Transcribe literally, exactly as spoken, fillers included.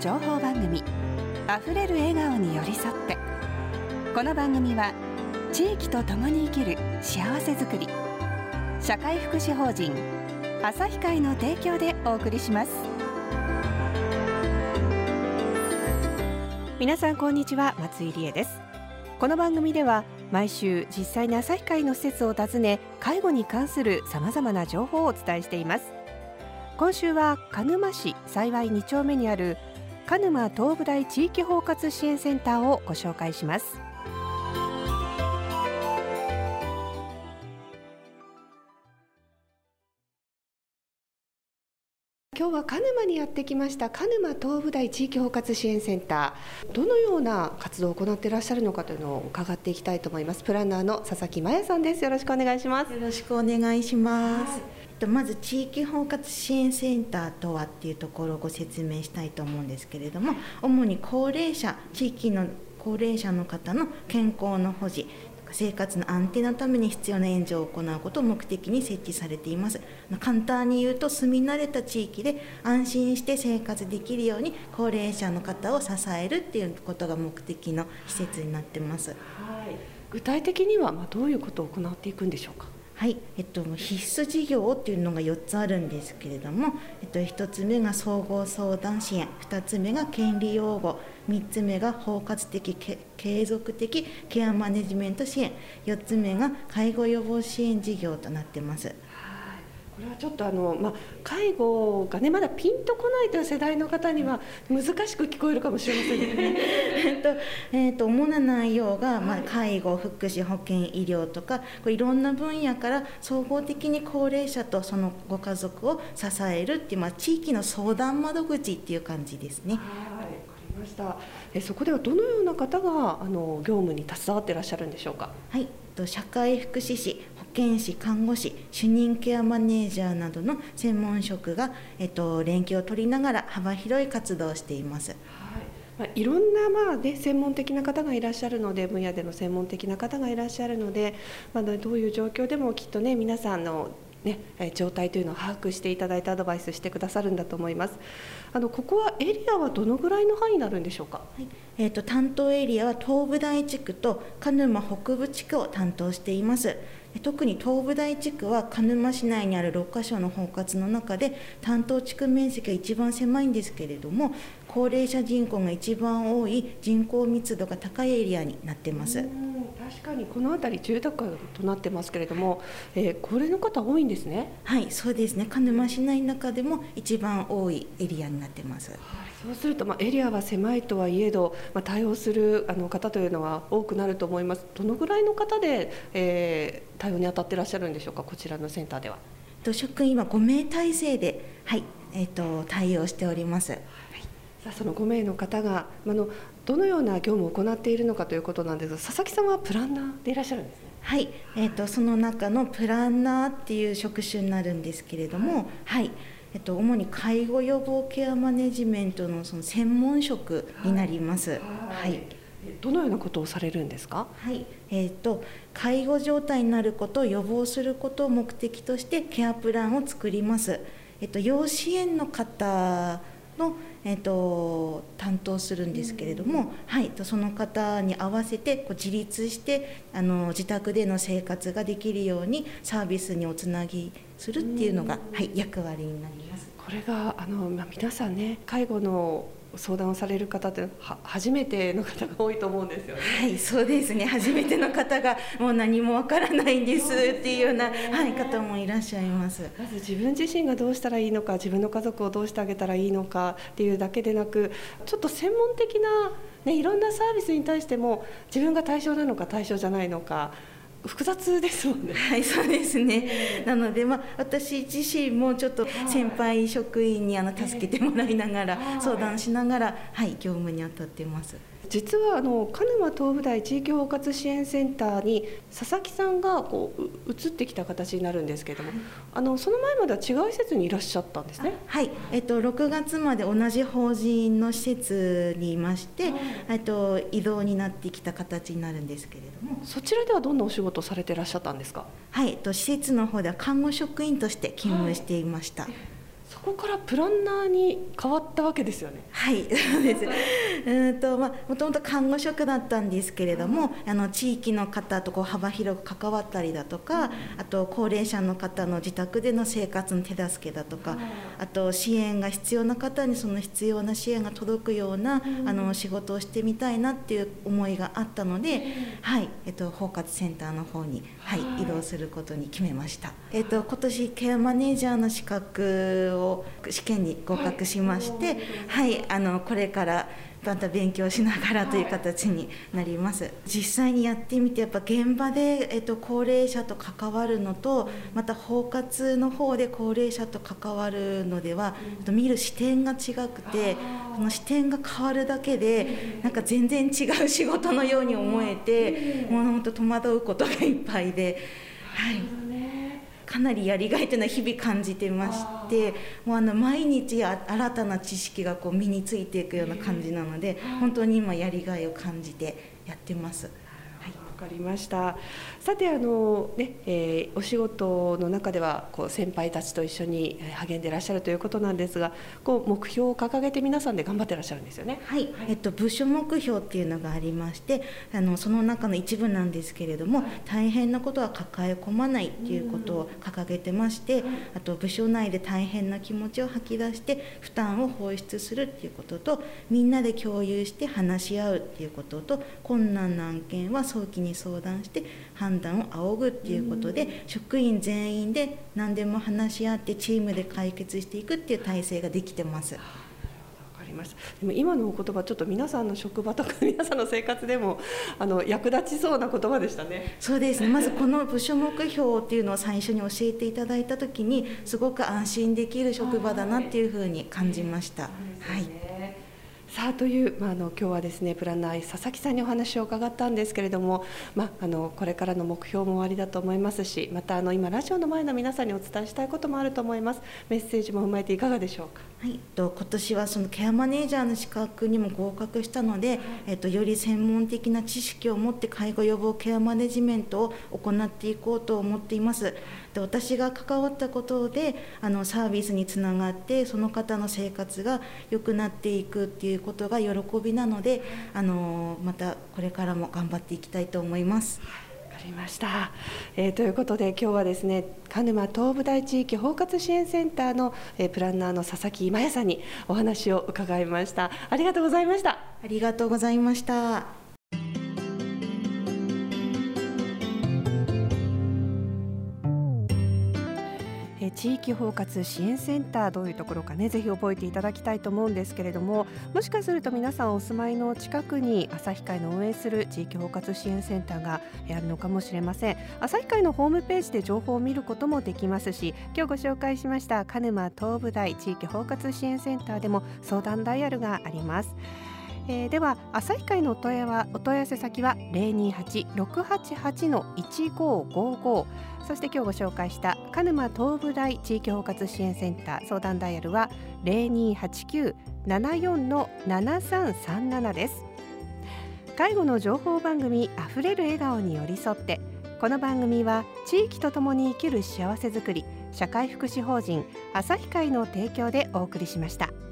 情報番組、あふれる笑顔に寄り添って。この番組は地域とともに生きる幸せづくり、社会福祉法人朝日会の提供でお送りします。皆さんこんにちは、松井理恵です。この番組では毎週実際に朝日会の施設を訪ね、介護に関するさまざまな情報をお伝えしています。今週は鹿沼市幸に丁目にある鹿沼東部大地域包括支援センターをご紹介します。今日は鹿沼にやってきました。鹿沼東部大地域包括支援センター、どのような活動を行っていらっしゃるのかというのを伺っていきたいと思います。プランナーの佐々木真也さんです。よろしくお願いします。 よろしくお願いします。 はい、 まず地域包括支援センターとはっていうところをご説明したいと思うんですけれども、主に高齢者、地域の高齢者の方の健康の保持、生活の安定のために必要な援助を行うことを目的に設置されています。簡単に言うと、住み慣れた地域で安心して生活できるように高齢者の方を支えるっていうことが目的の施設になってます。はい、 具体的にはまあどういうことを行っていくんでしょうか。 はい、えっと、必須事業っていうのがよっつあるんですけれども、えっと、ひとつめが総合相談支援、ふたつめが権利擁護、みっつめが包括的継続的ケアマネジメント支援、よっつめが介護予防支援事業となっています。 これはちょっとあの、まあ、介護がねまだピンとこないという世代の方には難しく聞こえるかもしれませんね。 えっとえっと主な内容が、まあ、介護、福祉、保健、医療とか、こういろんな分野から総合的に高齢者とそのご家族を支えるっていう、まあ、地域の相談窓口っていう感じですね。 はい、わかりました。えそこではどのような方があの業務に携わっていらっしゃるんでしょうか。 はい、社会福祉士、保健師、看護師、主任ケアマネージャーなどの専門職が、えっと、連携を取りながら幅広い活動をしています。 はい、まあ、いろんな、まあね、専門的な方がいらっしゃるので、分野での専門的な方がいらっしゃるので、まあ、どういう状況でもきっとね皆さんのね、状態というのを把握していただいてアドバイスしてくださるんだと思います。あのここはエリアはどのぐらいの範囲になるんでしょうか。 はい、えーと、担当エリアは東部大地区と鹿沼北部地区を担当しています。特に東部大地区は鹿沼市内にあるろっかしょの包括の中で担当地区面積が一番狭いんですけれども、高齢者人口が一番多い人口密度が高いエリアになっています。 確かにこの辺り住宅街となってますけれども、えー、高齢の方多いんですね。 はい、そうですね。鹿沼市内の中でも一番多いエリアになってます。はい、 そうすると、まあ、エリアは狭いとはいえど、まあ、対応するあの方というのは多くなると思います。どのぐらいの方で、えー、対応に当たっていらっしゃるんでしょうか、こちらのセンターでは。 職員はごめい体制で、はいえー、と対応しております。はい、 さあそのごめいの方があのどのような業務を行っているのかということなんですが、佐々木さんはプランナーでいらっしゃるんですね。 はい、えー、とその中のプランナーっていう職種になるんですけれども、はいはいえー、と主に介護予防ケアマネジメントのその専門職になります。はいはい、 どのようなことをされるんですか。 はいえー、と介護状態になることを予防することを目的としてケアプランを作ります。えー、と要支援の方のえー、と担当するんですけれども、はい、その方に合わせてこう自立してあの自宅での生活ができるようにサービスにおつなぎするっていうのが、はい、役割になります。 これがあの、まあ、皆さんね介護の相談をされる方っては初めての方が多いと思うんですよね。 はい、そうですね。初めての方がもう何もわからないんですっていうような、はい、方もいらっしゃいます。 まず自分自身がどうしたらいいのか、自分の家族をどうしてあげたらいいのかっていうだけでなく、ちょっと専門的な、ね、いろんなサービスに対しても自分が対象なのか対象じゃないのか複雑ですもんね。 はい、そうですね。なので、まあ、私自身もちょっと先輩職員にあの助けてもらいながら、相談しながら、はい、業務に当たっています。 実はあの鹿沼東部大地域包括支援センターに佐々木さんがこう移ってきた形になるんですけれども、あのその前までは違う施設にいらっしゃったんですね。 はい、えっと、ろくがつまで同じ法人の施設にいまして、えっと、異動になってきた形になるんですけれども。 そちらではどんなお仕事をされていらっしゃったんですか。 はい、えっと、施設の方では看護職員として勤務していました。はい、 そこからプランナーに変わったわけですよね。 はいそうですうんと、まあ、もともと看護職だったんですけれども、あの地域の方とこう幅広く関わったりだとか、あと高齢者の方の自宅での生活の手助けだとか、あと支援が必要な方にその必要な支援が届くようなあの仕事をしてみたいなっていう思いがあったので、はいえっと、包括センターの方に、はい、移動することに決めました。えっと、今年ケアマネージャーの資格を試験に合格しまして、はい、あのこれからまた勉強しながらという形になります。実際にやってみてやっぱ現場で、えっと、高齢者と関わるのと、また包括の方で高齢者と関わるのでは、えっと、見る視点が違くて、その視点が変わるだけでなんか全然違う仕事のように思えて、もう本当戸惑うことがいっぱいで、はいかなりやりがいというのは日々感じてまして、もうあの毎日新たな知識がこう身についていくような感じなので、本当に今やりがいを感じてやってます。 わかりました。さてあの、ねえー、お仕事の中ではこう先輩たちと一緒に励んでいらっしゃるということなんですが、こう目標を掲げて皆さんで頑張っていらっしゃるんですよね。 はい、えっと、部署目標っていうのがありまして、あのその中の一部なんですけれども、大変なことは抱え込まないっていうことを掲げてまして、あと部署内で大変な気持ちを吐き出して負担を放出するっていうことと、みんなで共有して話し合うっていうことと、困難な案件は早期に相談して判断を仰ぐっていうことで、職員全員で何でも話し合ってチームで解決していくっていう体制ができてます。 わかりました。でも今のお言葉ちょっと皆さんの職場とか皆さんの生活でもあの役立ちそうな言葉でしたね。 そうですね。まずこの部署目標っていうのを最初に教えていただいたときに、すごく安心できる職場だなっていうふうに感じました。はい。 さあという、まあ、あの今日はですねプランナー佐々木さんにお話を伺ったんですけれども、まあ、あのこれからの目標もおありだと思いますし、またあの今ラジオの前の皆さんにお伝えしたいこともあると思います。メッセージも踏まえていかがでしょうか。 はい、と今年はそのケアマネージャーの資格にも合格したので、えっと、より専門的な知識を持って介護予防ケアマネジメントを行っていこうと思っています。で私が関わったことであのサービスにつながって、その方の生活が良くなっていくっていうことが喜びなので、あのまたこれからも頑張っていきたいと思います。 わかりました、えー、ということで今日はですね鹿沼東部大地域包括支援センターの、えー、プランナーの佐々木真也さんにお話を伺いました。ありがとうございました。 ありがとうございました。 地域包括支援センター、どういうところかねぜひ覚えていただきたいと思うんですけれども、もしかすると皆さんお住まいの近くに旭会の運営する地域包括支援センターがあるのかもしれません。旭会のホームページで情報を見ることもできますし、今日ご紹介しました鹿沼東部大地域包括支援センターでも相談ダイヤルがあります。えー、では旭会のお問い合わお問い合わせ先は ゼロにーはち ろくはちはち いちごごご、そして今日ご紹介した鹿沼東部大地域包括支援センター相談ダイヤルは ゼロにーはちきゅう ななよん ななさんさんなな です。介護の情報番組あふれる笑顔に寄り添って、この番組は地域とともに生きる幸せづくり社会福祉法人旭会の提供でお送りしました。